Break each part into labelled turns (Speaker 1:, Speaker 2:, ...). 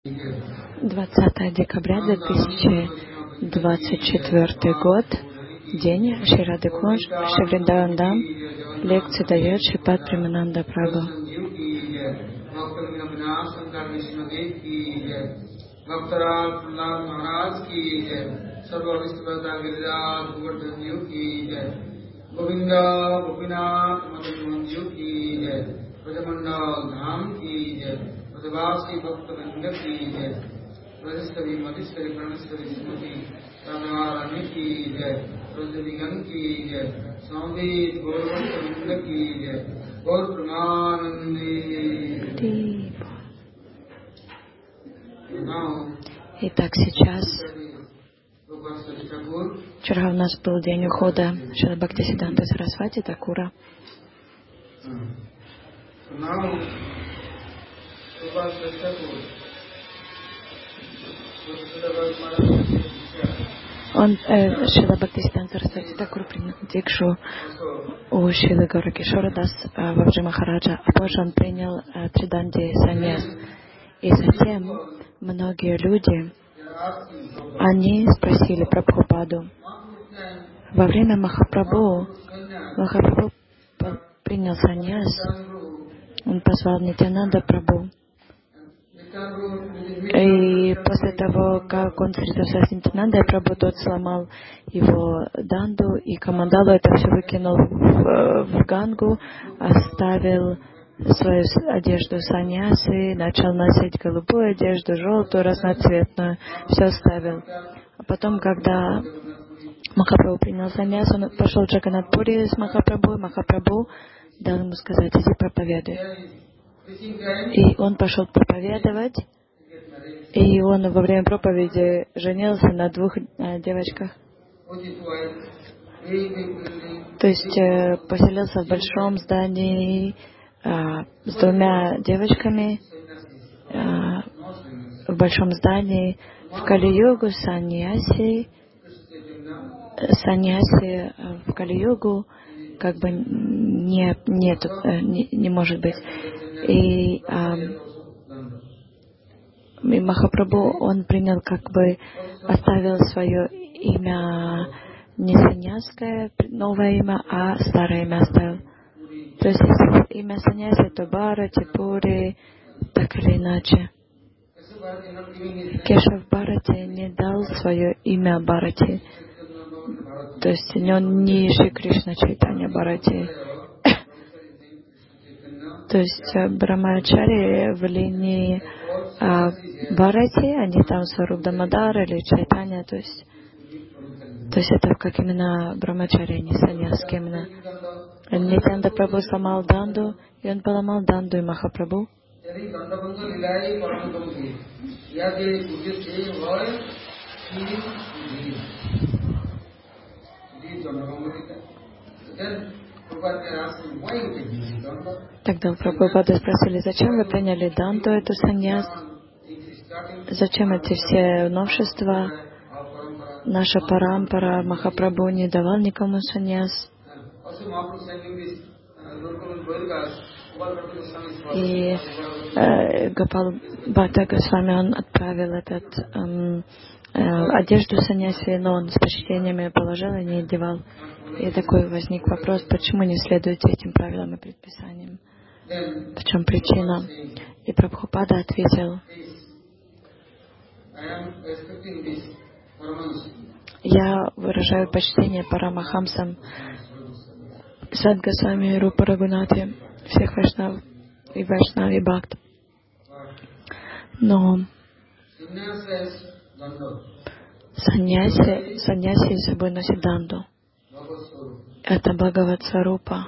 Speaker 1: 20 декабря 2024 год, день Шри Радхакунж, Шри Вриндаван Дам, лекцию дает Шрипад Премананда Прабху.
Speaker 2: गोविंदा गोपीनाथ मदन मंजू की जय, ब्रजमंडल धाम की जय, ब्रजवासी भक्त वृंद की जय, ब्रजेश्वरी मधेश्वरी प्रणेश्वरी श्रीमती राधारानी की जय, ब्रजनिगम की जय, स्वामी गौरवंत वृंद की जय, गौर प्रेमानंदी।
Speaker 1: Итак, сейчас вчера у нас был день ухода Шрила Бхактисиддханты Сарасвати Такура. Шрила Бхактисиддханта Сарасвати Такур принял дикшу у Шрилы Гауракишора Дас Бабджи Махараджа, а позже он принял Триданди саньяс. И затем многие люди, они спросили Прабхупаду. Во время Махапрабху принял саньяс, он позвал Нитянанда Прабху. И после того, как он встретился с Нитянандой Прабху, тот сломал его данду, и Камандалу это все выкинул в Гангу, оставил свою одежду саньясы, начал носить голубую одежду, желтую, разноцветную, все оставил. А потом, когда Махапрабху принял саньяс, он пошел в Джаганнатпури с Махапрабху, и Махапрабху дал ему сказать: иди проповедуй. И он пошел проповедовать, и он во время проповеди женился на 2 девочках. То есть поселился в большом здании с 2 девочками, в большом здании. В Кали-югу саньяси в Кали-югу как бы не может быть. И Махапрабху, он принял, как бы оставил свое имя не саньяское, новое имя, а старое имя оставил. То есть если имя саньяси, то Бхарати, Пури, так или иначе. Кешав Бхарати не дал свое имя Бхарати. То есть он не Шри Кришна Чайтанья Бхарати. То есть Брахмачари в линии Бхарати, они там Сваруб Дамодар или Чайтанья, то есть это как именно Брахмачари, а не саньясские имена. Нитянанда Прабху сломал данду, и он поломал данду и Махапрабху. Тогда у Прабхупады спросили: зачем вы приняли данду, эту саньяс? Зачем эти все новшества? Наша парампара, Махапрабху не давал никому саньяс. И Гопал Бхатта Госвами, он отправил одежду саньяси, но он с почтениями положил и не одевал. И такой возник вопрос: почему не следуете этим правилам и предписаниям? В чем причина? И Прабхупада ответил: я выражаю почтение Парамахамсам, Садгосвами и Рупа Рагунати, всех вайшнав и вайшнави бхакт. Но саньяси с собой носит данду. Это Бхагават Сварупа.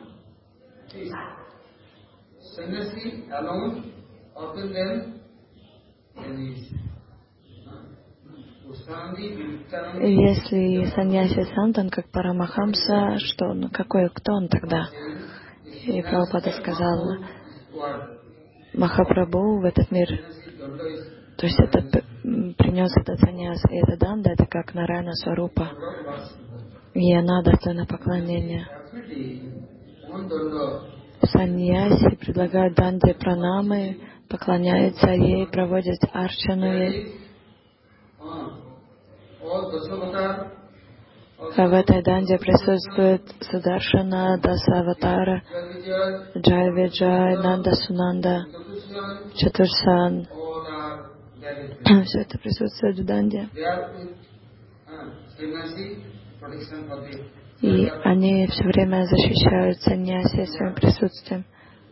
Speaker 1: Если саньяси Сантан как Парамахамса, что, кто он тогда? И Прабхупада сказал: Махапрабху в этот мир, то есть это принес этот саньяс, и эта данда, это как Нараяна Сварупа, и она достойна поклонения. Саньяси предлагают данде пранамы, поклоняются ей, проводят арчану ей. А в этой данде присутствует Сударшана, Дасаватара, Джай Виджай, Нанда Сунанда, Чатурсан. Все это присутствует в данде. И они все время защищают саньяси своим присутствием.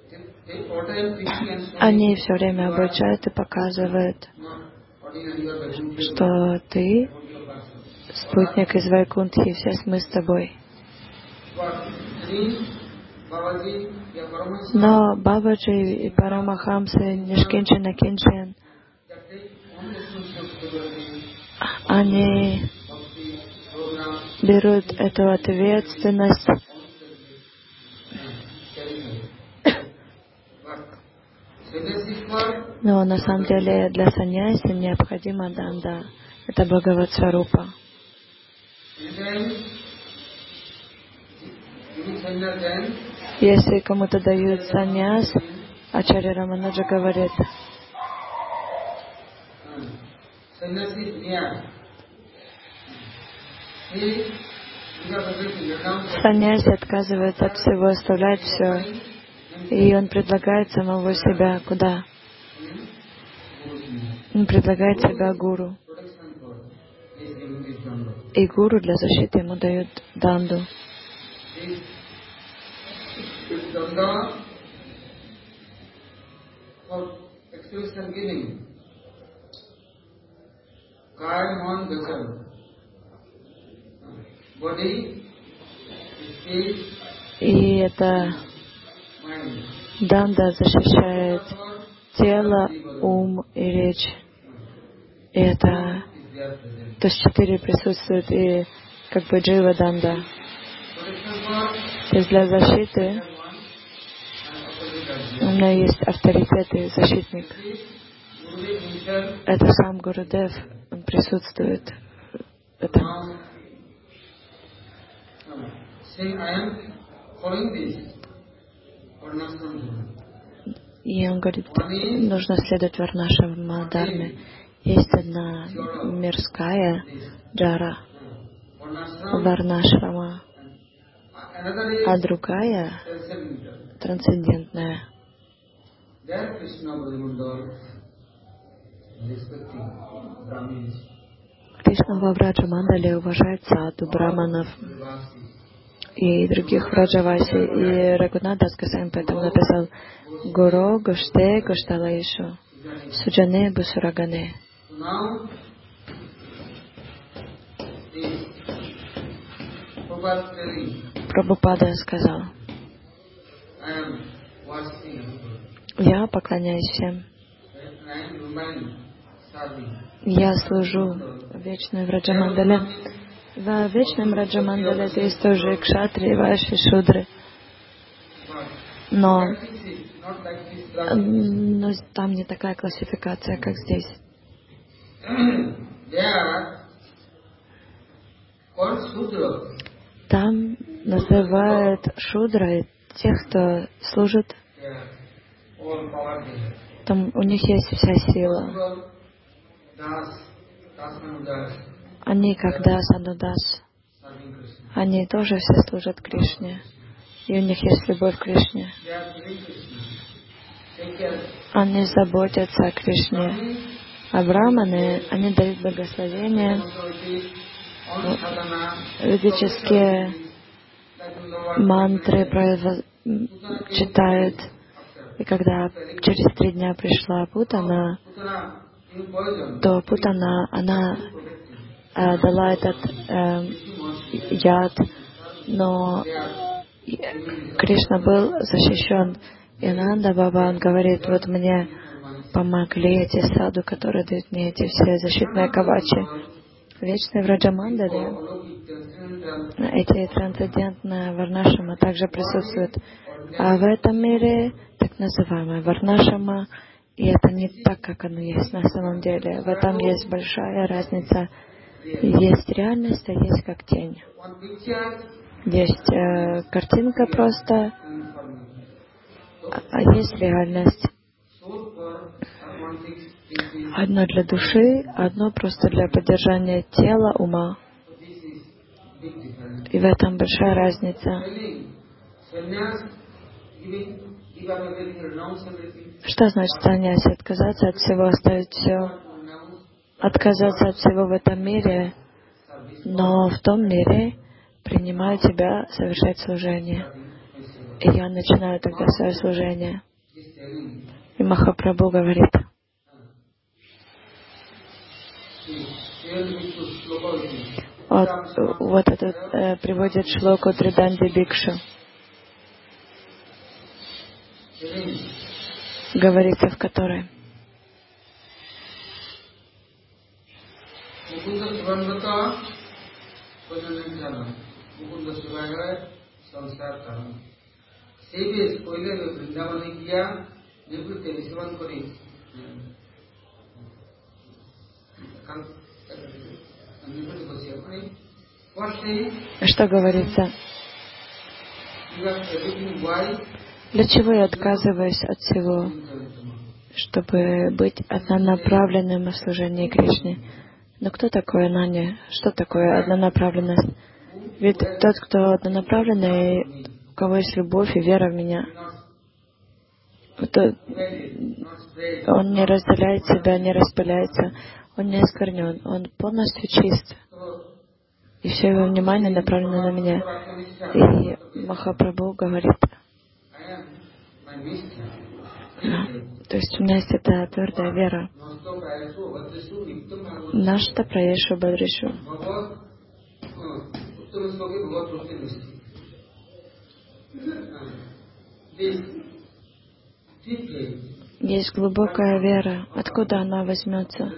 Speaker 1: Они все время обучают и показывают, что ты спутник из Вайкунтхи, все мы с тобой. Но Бабаджи и Парамахамсы, Нишкинчина Кинчин, они берут эту ответственность. Но на самом деле для саньяси необходима данда. Это Бхагават-сварупа. Если кому-то дают саньяс, Ачарья Рамануджа говорит, саньяси отказывается от всего, оставляет все. И он предлагает самого себя куда? Он предлагает себя гуру. И гуру для защиты ему дают данду. И эта данда защищает тело, ум и речь. И это, то есть 4 присутствуют, и как бы джива данда. То есть для защиты у меня есть авторитет и защитник. Это сам Гурудев, он присутствует в этом. И он говорит, нужно следовать Варнашрама дхарме. Есть одна мирская джара, Варнашрама, а другая трансцендентная. Кришна во Враджа-мандале уважает саду, браманов и других Враджаваси. И Рагунатдас Госвами поэтому написал Гуро Гоште Гошталаишу Суджане Бусурагане. Прабхупада сказал, я поклоняюсь всем. Я служу вечной Враджамандале. В вечном Враджамандале есть тоже кшатри, вайши, шудры. Но там не такая классификация, как здесь. Там называют шудрой тех, кто служит. Там у них есть вся сила. Они как Дас, Анудас. Они тоже все служат Кришне. И у них есть любовь к Кришне. Они заботятся о Кришне. А браманы, они дают благословение. Ведические мантры читают. И когда через 3 дня пришла Путана, то Путана, она дала этот яд, но Кришна был защищен. И Нанда Баба, он говорит, вот мне помогли эти саду, которые дают мне эти все защитные кавачи. Вечные Враджамандали, эти трансцендентные Варнашрама также присутствуют. А в этом мире так называемая Варнашрама, и это не так, как оно есть на самом деле. В этом есть большая разница. Есть реальность, а есть как тень. Есть картинка просто, а есть реальность. Одно для души, одно просто для поддержания тела, ума. И в этом большая разница. Что значит саньяси? Отказаться от всего, оставить все. Отказаться от всего в этом мире, но в том мире принимаю тебя совершать служение. И я начинаю тогда свое служение. И Махапрабху говорит, вот это приводит шлоку Триданди Бикшу. Говорится в которой. Что говорится? Для чего я отказываюсь от всего? Чтобы быть однонаправленным в служении Кришне. Но кто такой Ананья? Что такое однонаправленность? Ведь тот, кто однонаправленный, у кого есть любовь и вера в меня, он не разделяет себя, не распыляется, он не осквернен, он полностью чист. И все его внимание направлено на меня. И Махапрабху говорит, то есть у меня есть эта твердая вера. Нашта праешу бадришу. Есть глубокая вера. Откуда она возьмется?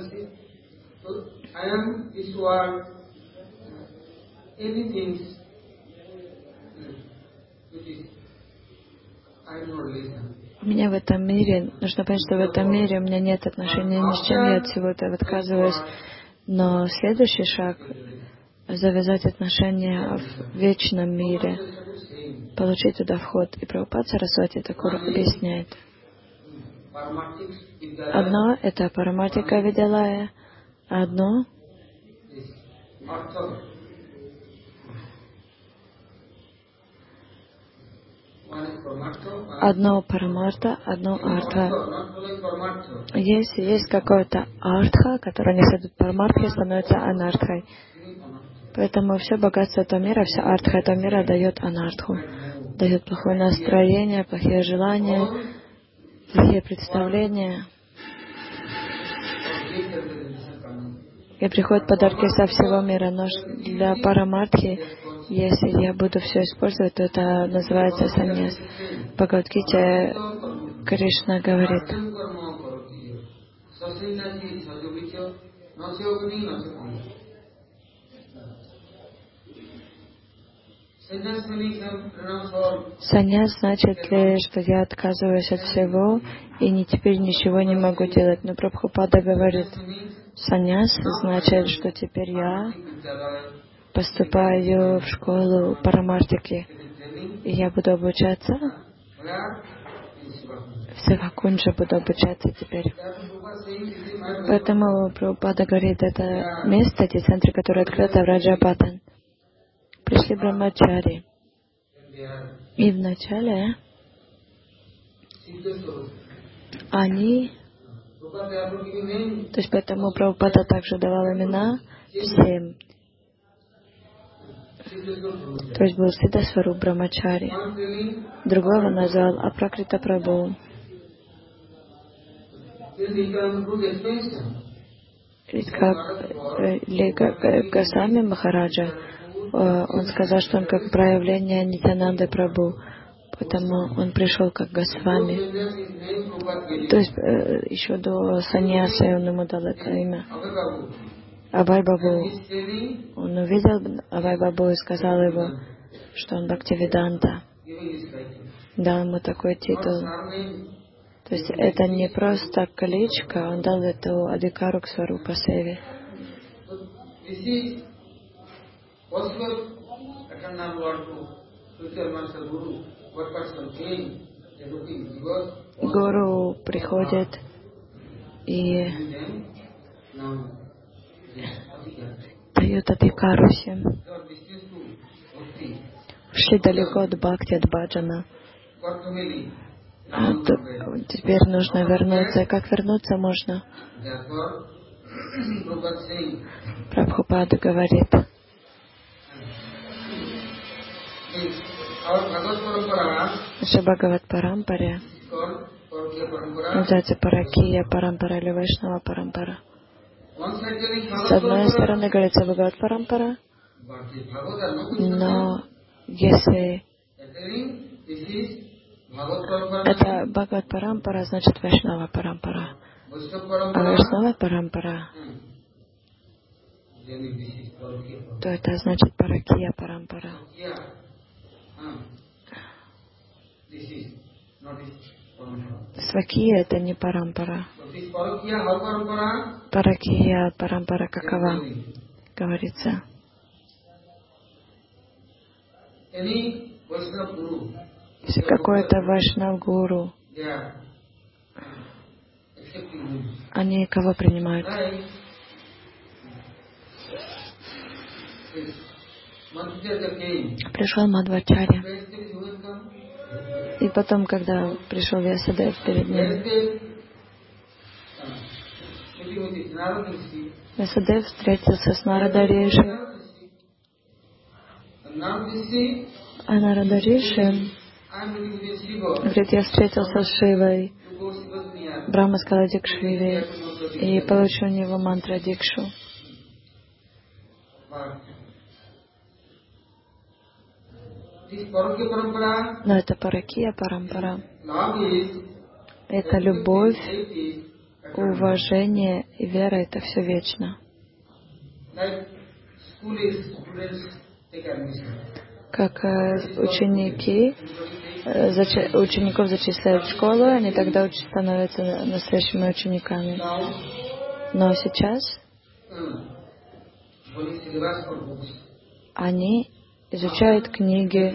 Speaker 1: У меня в этом мире, нужно понять, что в этом мире у меня нет отношения ни с чем, я от всего этого отказываюсь. Но следующий шаг — завязать отношения в вечном мире, получить туда вход. И Прабхупад Сарасвати Такур объясняет. Одно — это Парамартика Видялая, а одно — одно парамарта, одно артха. Если есть какое-то артха, которое не следует парамартхе, становится анартхой. Поэтому все богатство этого мира, вся артха этого мира дает анартху. Дает плохое настроение, плохие желания, плохие представления. И приходят подарки со всего мира. Но для парамартхи, если я буду все использовать, то это называется саньяс. В Бхагавад-гите Кришна говорит, саньяс значит ли, что я отказываюсь от всего и теперь ничего не могу делать. Но Прабхупада говорит, саньяс значит, что теперь я поступаю в школу парамартики, и я буду обучаться в Севакунджа, буду обучаться теперь. Поэтому Прабхупада говорит, это место, эти центры, которые открыты в Раджапатан. Пришли брамачари. И вначале они, то есть поэтому Прабхупада также давал имена всем. То есть был Сиддхасваруп Брамачари. Другого назвал Апракрита Прабху. Как Госвами Махараджа, он сказал, что он как проявление Нитянанды Прабху, потому он пришел как Госвами. То есть еще до саньяса он ему дал это имя. Абай Бабу. Он увидел Абай Бабу и сказал его, что он Бхактивиданта. Дал ему такой титул. То есть это не просто кличка, он дал эту адикару к Сварупа Севе. Гуру приходит и дают Адхикаруси. Ушли далеко от бхакти, от баджана. А теперь нужно вернуться. Как вернуться можно? Прабхупада говорит, наша Бхагават Парампаре называется Паракия Парампара или Вайшнава Парампара. С одной стороны говорится Бхагават Парампара, но если это Бхагават Парампара, значит Вайшнава Парампара. А Вайшнава Парампара, то это значит Паракия Парампара. Свакия — это не Парампара. Паракия Парампара какова? Говорится. Если какой-то Вайшнав-гуру, они кого принимают? Пришел Мадхвачарья. И потом, когда пришел Вьясадев перед ним, Вьясадев встретился с Нарада Риши. А Нарада Риши говорит, я встретился с Шивой. Брахма сказал Дикшвире и получил у него мантра Дикшу. Но это Паракия Парампара. Это любовь, уважение и вера — это все вечно. Как учеников зачисляют в школу, они тогда становятся настоящими учениками. Но сейчас они изучают книги,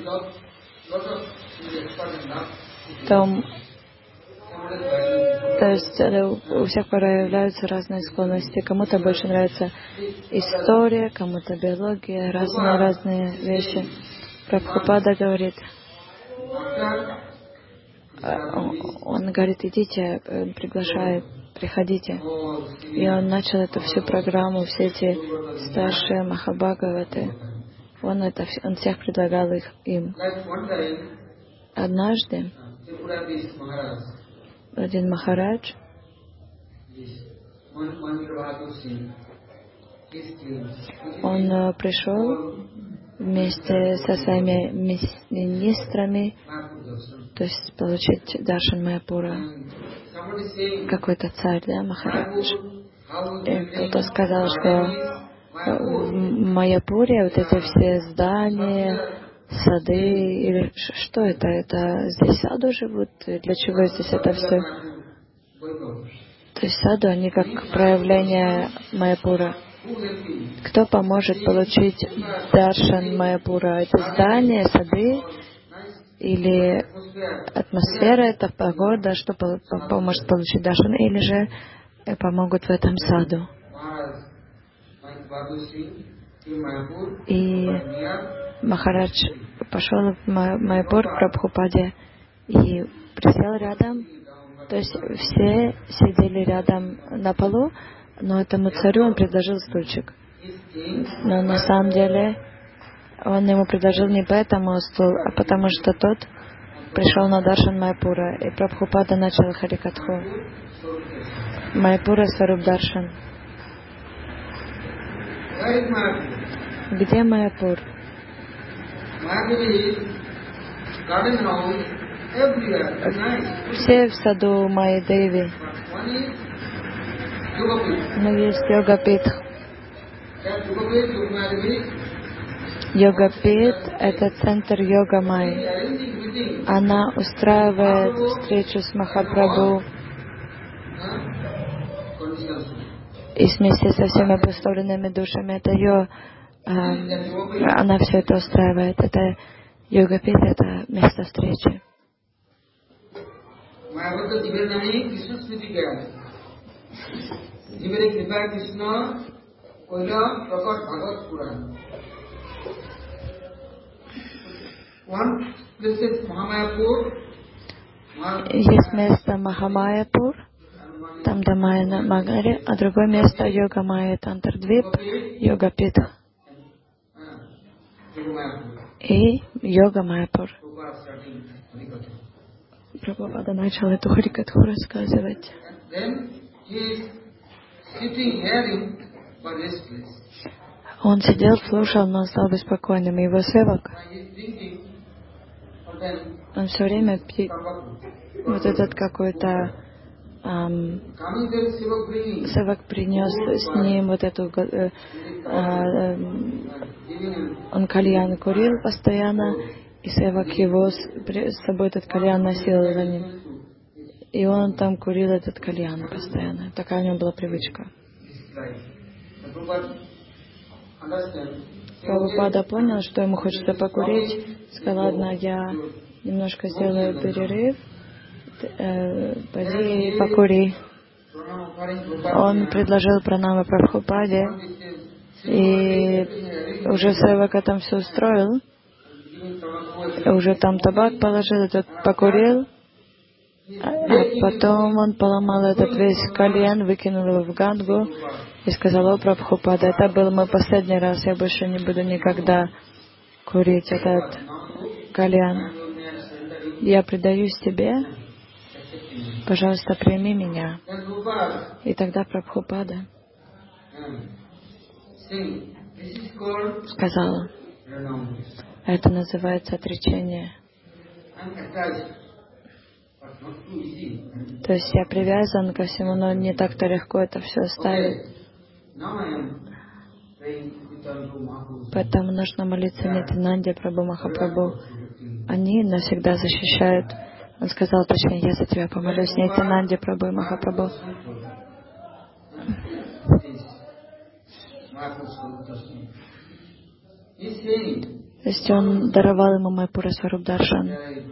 Speaker 1: то есть у всех проявляются разные склонности. Кому-то больше нравится история, кому-то биология, разные вещи. Прабхупада говорит, он говорит, идите, он приглашает, приходите. И он начал эту всю программу, все эти старшие Махабхагаваты. Он всех предлагал им. Однажды один Махарадж он пришел вместе со своими министрами, то есть получить даршан Майяпура. Какой-то царь, да, Махарадж. И кто-то сказал, что в Майяпуре вот эти все здания, сады, или что это? Это здесь саду живут? Для чего здесь это все? То есть саду, они как проявление Майяпура. Кто поможет получить даршан Майяпура? Это здания, сады или атмосфера, это погода, что поможет получить даршан, или же помогут в этом саду? И Махарадж пошел в Майяпур к Прабхупаде и присел рядом. То есть все сидели рядом на полу, но этому царю он предложил стульчик. Но на самом деле он ему предложил не поэтому стул, а потому что тот пришел на даршан Майяпура. И Прабхупада начал Харикатху. Майяпура Сваруб Даршан. Где Майяпур? Все в саду Майи Деви. Но есть Йогапит. Йогапит — это центр йога Майи. Она устраивает встречу с Махапрабху и вместе со всеми обусловленными душами. Это ее, она все это устраивает. Это Йогапит, это место встречи.
Speaker 2: Jivare Kripa Krishna Koila Prakat Bhagavad Puran. One place is Mahamayapur.
Speaker 1: Есть место Махамаяпур, там Дамая на Магаре, а другое место Йога Майя Тантардвип, Йога-Пит и Йога Майяпур. Прабхупада начал эту Харикатху рассказывать. Он сидел, слушал, но стал беспокойным. Его севак, он все время пьет вот этот какой-то севак принес с ним вот эту он кальян курил постоянно, и севак его с собой этот кальян носил за ним. И он там курил этот кальян постоянно. Такая у него была привычка. Прабхупада понял, что ему хочется покурить. Сказал, ладно, я немножко сделаю перерыв. Пойди и покури. Он предложил пранамы Прабхупаде. И уже севака там все устроил. Уже там табак положил, этот покурил. А потом он поломал этот весь кальян, выкинул его в Гангу и сказал: о, Прабхупада, это был мой последний раз, я больше не буду никогда курить этот кальян. Я предаюсь тебе, пожалуйста, прими меня. И тогда Прабхупада сказала: это называется отречение. То есть я привязан ко всему, но не так-то легко это все оставить. Поэтому нужно молиться Нитянанде Прабху Махапрабху. Они навсегда защищают. Он сказал: точнее, я за тебя помолюсь, Нитянанде Прабху Махапрабху. То есть он даровал ему Майпура Сваруб Даршан.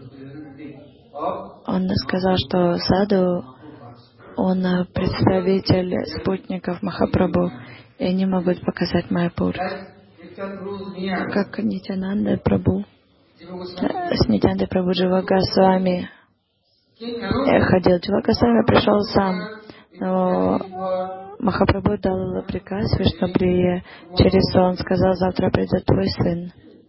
Speaker 1: Он сказал, что Саду, он представитель спутников Махапрабху, и они могут показать Майпур. Как Нитянанда Прабху, с Нитянандой Прабху Джива Госвами ходил. Джива Госвами пришел сам, но Махапрабху дал приказ, что через сон сказал: завтра придет твой сын.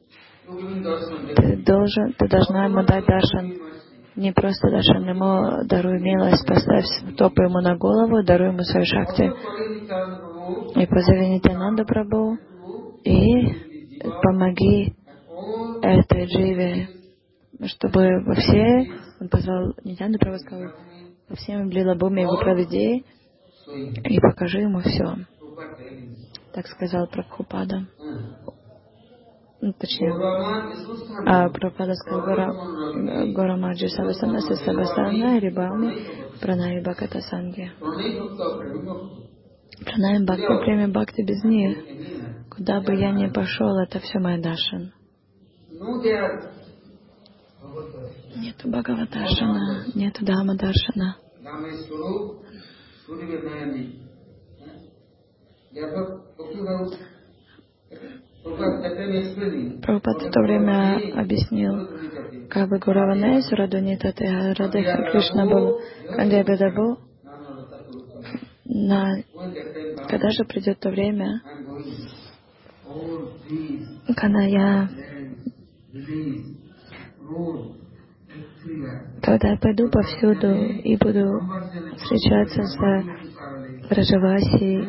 Speaker 1: Ты должна ему дать даршан. Не просто даршан, ему даруй милость, поставь стопы ему на голову, даруй ему свою шакти. И позови Нитянанду Прабху и помоги этой дживе, чтобы во все, он позвал Нитянанду Прабху, сказал: во всем Лилабхуми его проведи и покажи ему все. Так сказал Прабхупада. Точнее, Прабхупада сказал: Горамаджи Савасанаса Сабасана Рибами Пранави Бхаката Санги. Пранави Бхакти, премия Бхакти, без них куда бы я ни пошел, это все моя даршан. Нету Бхагаватаршана, нету Дхамадаршана. Прабхупада в то время объяснил, как бы Гураване, Сурадунитате, Радха Кришна был Кандябедабу. Когда же придет то время, когда я пойду повсюду и буду встречаться с Браджаваси.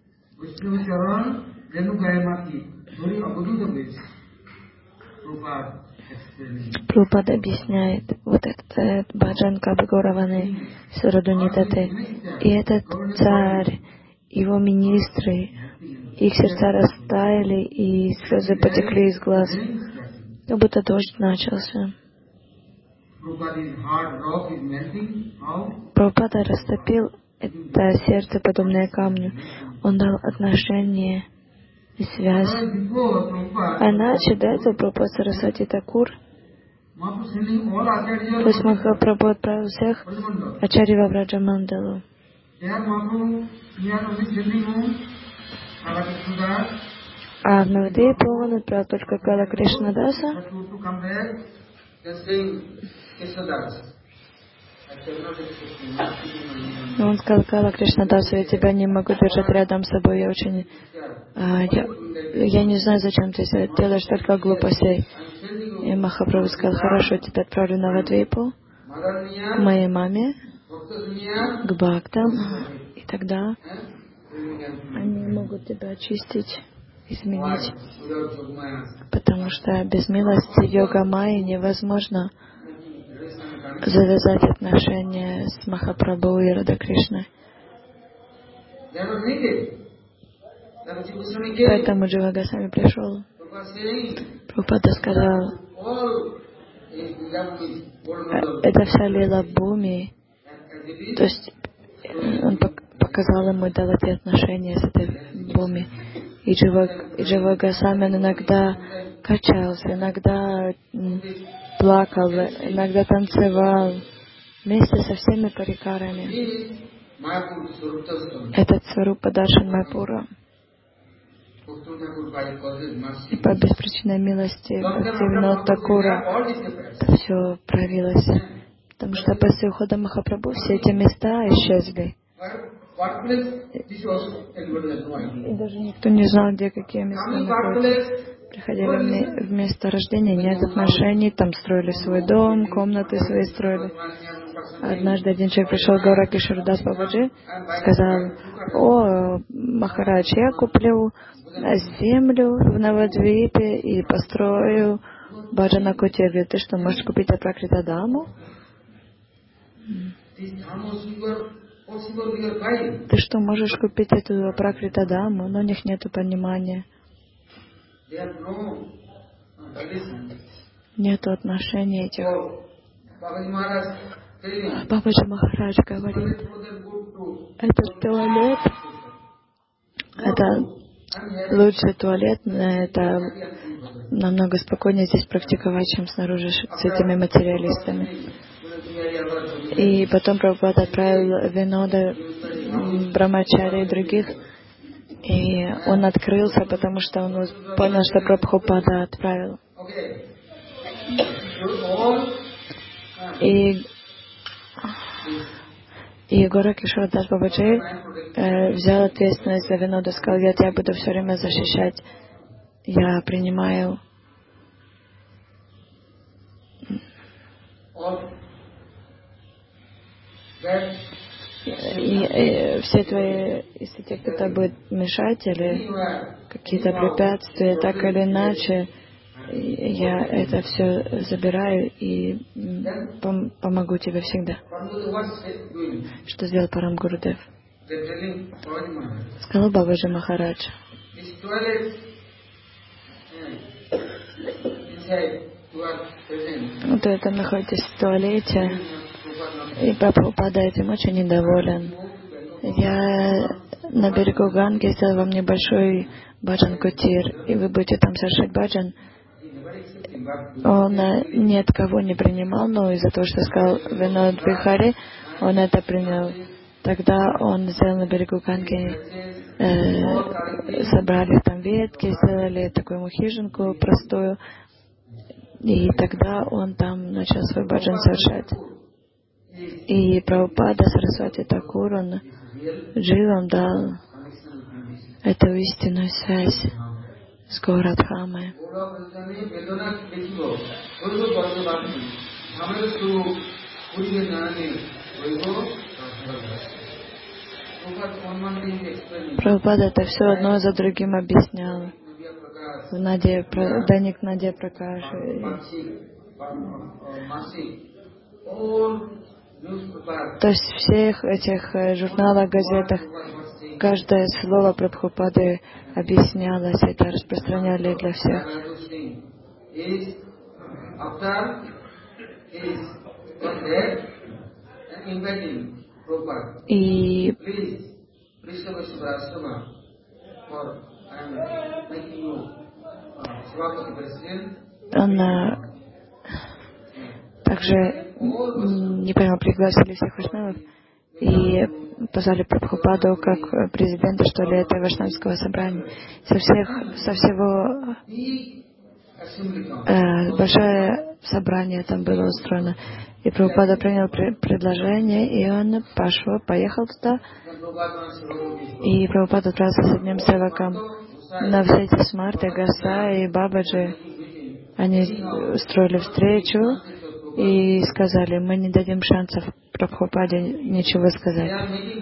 Speaker 1: Прабхупада объясняет вот этот баджан Кабы Гаураваны Сурадунитате. И этот царь, его министры, их сердца растаяли, и слезы потекли из глаз, как будто дождь начался. Прабхупада растопил это сердце, подобное камню. Он дал отношение и связь. А иначе до этого Прабхупада Сарасвати Такур, то есть Махапрабху отправил всех Ачарья во Браджа Мандалу. А в Навадвипу он отправил только Кала Кришнадаса. Он сказал: Кала Кришнадасу, я тебя не могу держать рядом с собой, я не знаю, зачем ты делаешь столько глупостей. И Махапрабху сказал: хорошо, я тебя отправлю на Навадвипу, к моей маме, к бхактам, и тогда они могут тебя очистить, изменить. Потому что без милости йога-майи невозможно завязать отношения с Махапрабху и Радхакришной. Поэтому Джива Госвами пришел. Прабхупада сказал: это вся лила Бхуми. То есть он показал ему, дал эти отношения с этой Бхуми. И Джива Госвами иногда качался, иногда плакал, иногда танцевал вместе со всеми парикарами. Этот Сварупа Даршан Майпура. И по беспричинной милости Бхактивинода Такура это все проявилось. Потому что после ухода Махапрабху все эти места исчезли. И даже никто не знал, где какие места находятся. Приходили в место рождения, нет отношений, там строили свой дом, комнаты свои строили. Однажды один человек пришел к Гауракишвару Кишордас Бабаджи, сказал: о, Махарадж, я куплю землю в Навадвипе и построю Баджана Кутевью. Ты что, можешь купить Апракритадаму? Ты что, можешь купить эту Апракритадаму? Но у них нет понимания. Нет отношений этих. Бабаджи Махарадж говорит: этот туалет, это лучший туалет, это намного спокойнее здесь практиковать, чем снаружи с этими материалистами. И потом Прабхупада отправил Винода, Брамачари и других, и он открылся, потому что он понял, что Прабхупада отправил. И Гауракишвара Дас Бабаджи взял ответственность за Винода, сказал: я тебя буду все время защищать. Я принимаю и все твои, если тебе кто-то будет мешать или какие-то препятствия, так или иначе, я это все забираю и помогу тебе всегда. Что сделал Парам Гурудев? Сказал Бабаджи Махарадж: вот вы там находитесь в туалете, и Прабхупада этим очень недоволен. Я на берегу Ганги сделал вам небольшой баджан-кутир, и вы будете там совершать баджан. Он ни от кого не принимал, но из-за того, что сказал Винод Бихари, он это принял. Тогда он сделал на берегу Ганги, собрали там ветки, сделали такую хижинку простую, и тогда он там начал свой баджан совершать. И Прабхупада Сарасвати Такур, он Дживам дал эту истинную связь с Гаурадхамой. Прабхупада это все одно за другим объяснял. Даник Надя Пракаш. То есть в всех этих журналах, газетах каждое слово Прабхупады объяснялось, это распространяли для всех. И он также, не понял, пригласили всех вайшнавов, и позвали Прабхупаду как президента, что ли, этого Вайшнавского собрания. Со всего большое собрание там было устроено. И Прабхупада принял предложение, и он поехал туда. И Прабхупада отправился с одним севаком. На все эти смарты, Гасай и Бабаджи, они устроили встречу и сказали: мы не дадим шансов Прабхупаде ничего сказать.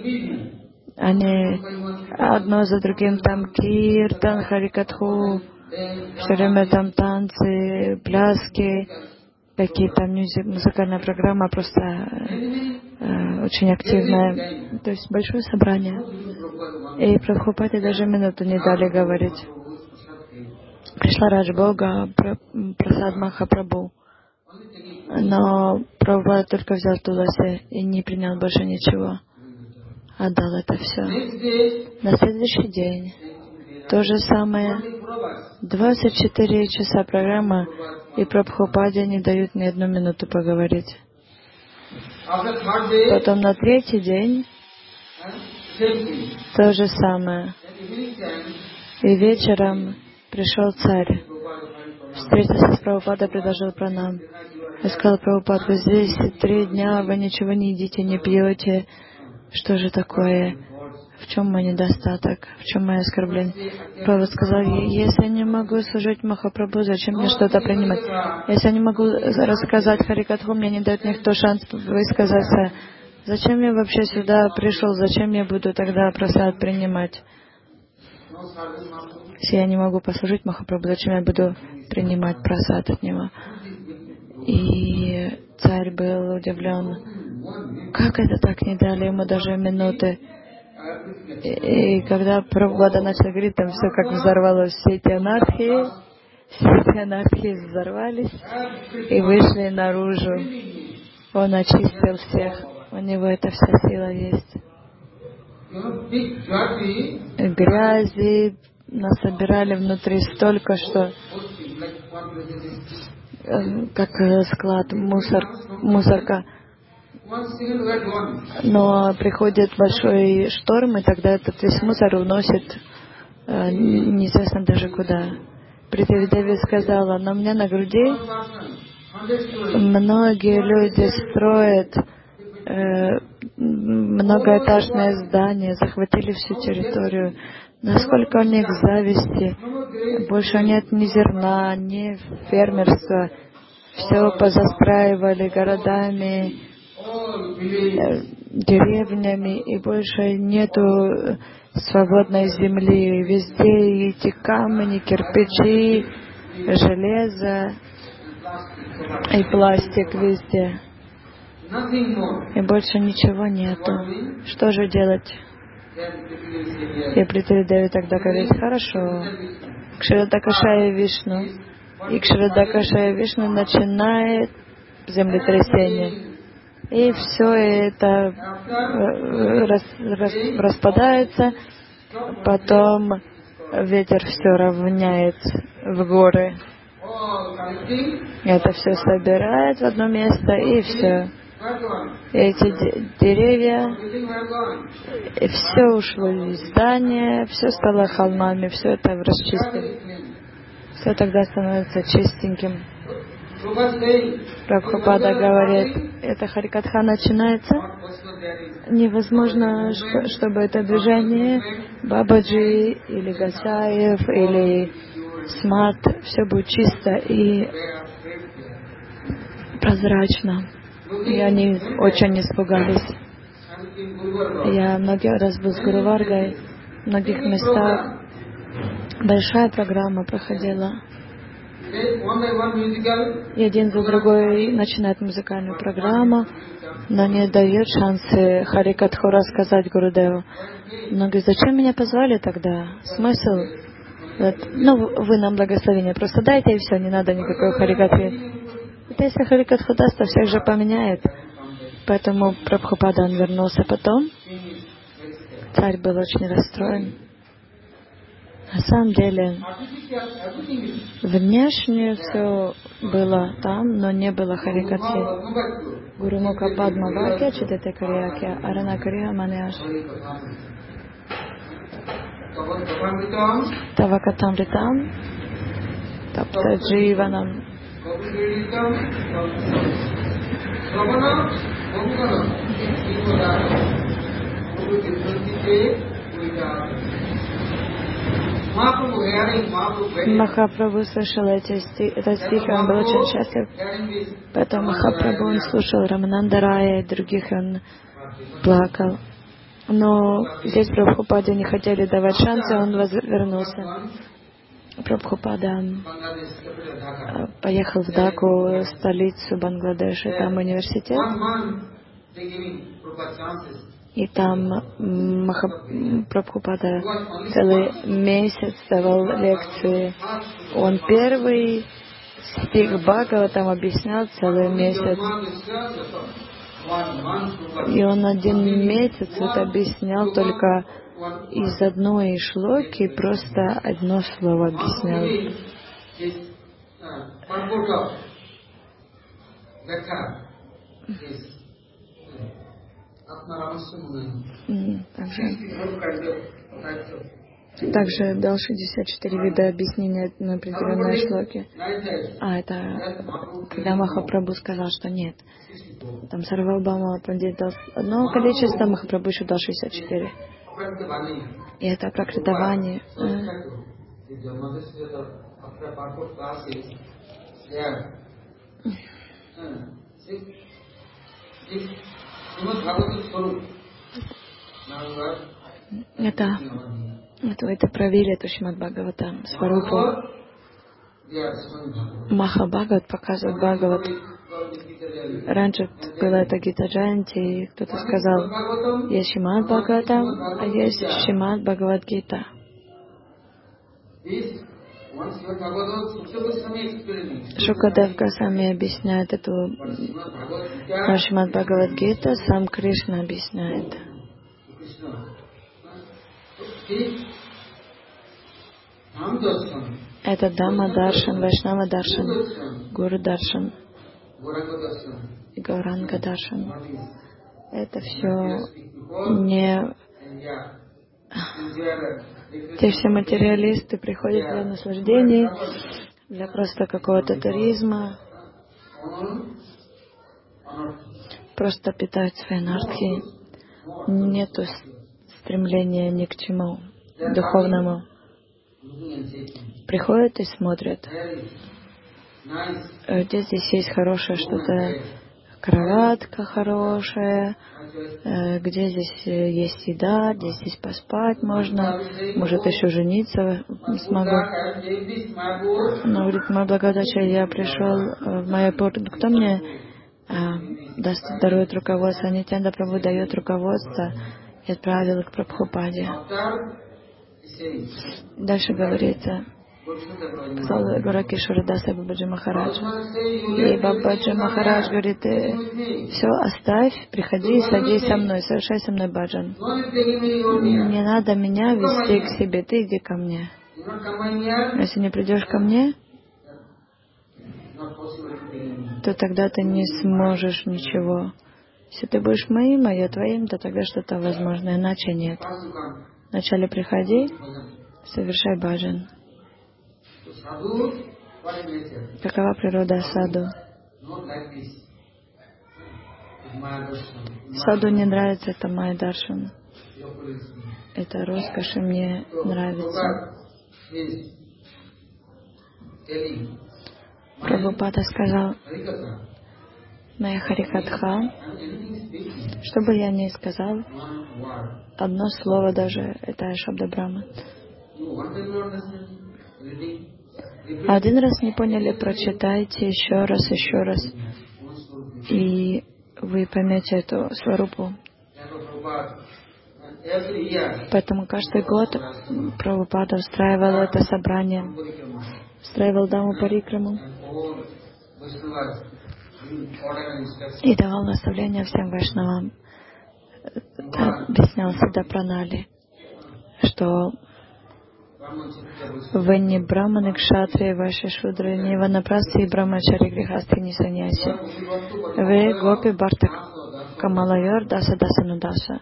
Speaker 1: Они одно за другим там киртан, харикатху, все время там танцы, пляски, какие-то музыкальная программа просто очень активная. То есть большое собрание. И Прабхупаде даже минуту не дали говорить. Пришла Радж Бога, Прасад Махапрабху. Но Прабхупада только взял Туласи и не принял больше ничего. Отдал это все. На следующий день то же самое. 24 часа программа, и Прабхупаде не дают ни одну минуту поговорить. Потом на третий день то же самое. И вечером пришел царь, встретился с Прабхупадой, предложил пранам. Я сказал: Прабхупад, вы здесь 3 дня, вы ничего не едите, не пьете. Что же такое? В чем мой недостаток? В чем мое оскорбление? Прабхупада сказал: если я не могу служить Махапрабху, зачем мне что-то принимать? Если я не могу рассказать Харикатху, мне не дает никто шанс высказаться. Зачем я вообще сюда пришел? Зачем я буду тогда прасад принимать? Если я не могу послужить Махапрабху, зачем я буду принимать прасад от него? И царь был удивлен. Как это так, не дали ему даже минуты? И когда Прабхупада начал говорить, там все как взорвалось, все эти анархии взорвались и вышли наружу. Он очистил всех, у него эта вся сила есть. Грязи насобирали внутри столько, что как склад, мусорка. Но приходит большой шторм, и тогда этот весь мусор уносит неизвестно даже куда. Прити Деви сказала: но у меня на груди многие люди строят многоэтажное здание, захватили всю территорию. Насколько у них зависти. Больше нет ни зерна, ни фермерства. Все позастраивали городами, деревнями, и больше нету свободной земли. Везде эти камни, кирпичи, железо и пластик везде. И больше ничего нету. Что же делать? И Прити Деви тогда говорит: хорошо, Кширадакашая Вишну. И Кширадакашая Вишну начинает землетрясение. И все это распадается. Потом ветер все равняет в горы. Это все собирает в одно место, и все. Эти деревья, и все ушло из здания, все стало холмами, все это расчистили. Все тогда становится чистеньким. Прабхупада говорит, эта Харикатха начинается. Невозможно, чтобы это движение Бабаджи или Гасаев или Смарт, все будет чисто и прозрачно. И они очень испугались. Я много раз был с Гуру Варгой, в многих местах. Большая программа проходила. И один за другой начинает музыкальную программу, но не дает шансы Харикатху рассказать Гурудеву. Но говорит: зачем меня позвали тогда? Смысл? Вы нам благословение просто дайте, и все, не надо никакой Харикатхи. Если Харикатху даст, то всех же поменяет. Поэтому Прабхупада, он вернулся потом. Царь был очень расстроен. На самом деле, внешне все было там, но не было Харикатхи. Гурумуха Падма Вакья Читате Карьякья Арана Кариха Маняш Тавакатамритам Тапта Дживанам. Махапрабху слышал этот стих, и он был очень счастлив. Поэтому Махапрабху он слушал Рамананда Рая и других, и он плакал. Но здесь Прабхупаде не хотели давать шансы, он вернулся. Прабхупада поехал в Даку, столицу Бангладеша, там университет. И там Прабхупада целый месяц давал лекции. Он первый стих Бхагаватам объяснял целый месяц. И он 1 месяц это объяснял только из одной шлоки, просто одно слово объяснял. Также дал 64 вида объяснения на определенной шлоке. Это когда Махапрабху сказал, что нет. Там Сарвабхаума Пандит дал одно количество, Махапрабху еще дал 64. И это Пракритавани. Это провели, это Шримад Бхагаватам, Сварупу. Маха Бхагават показывает Бхагават. Раньше было это Гита Джаянти, и кто-то сказал, есть Шримад Бхагаватам, а есть Шримад Бхагават Гита. Шукадев Госвами объясняет эту Шримад Бхагават Гита, сам Кришна объясняет. Это Дhamma Даршан, Вайшнава Даршан, Гуру Даршан и Гауранга Даршан. Это все не... Те все материалисты приходят для наслаждений, для просто какого-то туризма, просто питают свои энергии. Нету стремления ни к чему духовному. Приходят и смотрят. Где здесь есть хорошее что-то, кроватка хорошая, где здесь есть еда, где здесь поспать можно, может еще жениться смогу. Но говорит, мой благодача, я пришел в Майяпур, кто мне дарует руководство? Нитьянанда Прабху дает руководство и отправил к Прабхупаде. Дальше говорится, сказал Гуракишвара Даса Бабаджи Махарадж. И Бабаджи Махарадж говорит, все, оставь, приходи и садись со мной, совершай со мной баджан. Не надо меня вести к себе, ты иди ко мне. Если не придешь ко мне, то тогда ты не сможешь ничего. Если ты будешь моим, а я твоим, то тогда что-то возможно, иначе нет. Вначале приходи, совершай баджан. Какова природа саду? Саду не нравится, это Майя Даршан. Это роскошь, и мне нравится. Прабхупада сказал, моя Харикатха, что бы я ни сказал, одно слово даже, это Шабда Брахма. Один раз не поняли, прочитайте еще раз, и вы поймете эту сварупу. Поэтому каждый год Прабхупада устраивал это собрание, устраивал Даму Парикраму и давал наставления всем вайшнавам. Объяснял всегда пранали, что Вы не браманы, кшатрии, ваши шудры, не ванапрасти и брамачари, грехасти, не саньяси. Вы гопи барта камалайор даса дасанудаса.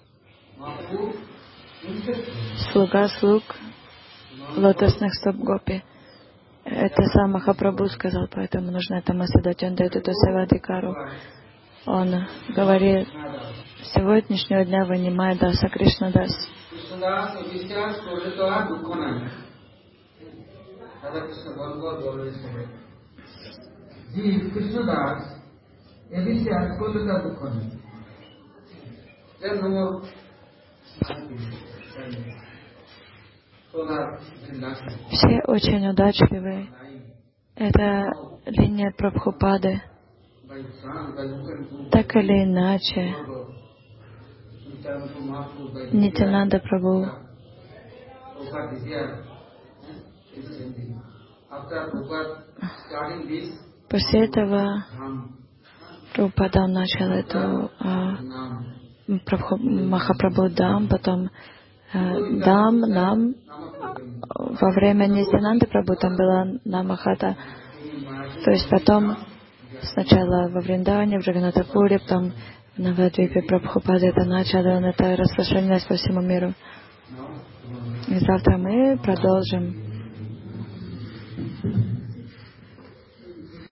Speaker 1: Слуга слуг лотосных стоп гопи. Это сам Махапрабху сказал, поэтому нужно этому следовать. Он дает эту севадикару. Он говорит, с сегодняшнего дня вы не Майя Дас, а Кришна Дас. Все очень удачливые. Это линия Прабхупады. Так или иначе, Нитянанда Прабху после этого Прабхупада начал эту Махапрабху Дам, потом Дам, Нам. Во время Нитянанды Прабху там была Намахата. То есть потом сначала во Вриндаване, в Джаганатапуре, потом в Навадвипе Прабхупада это начал, он это распространилось по всему миру. И завтра мы продолжим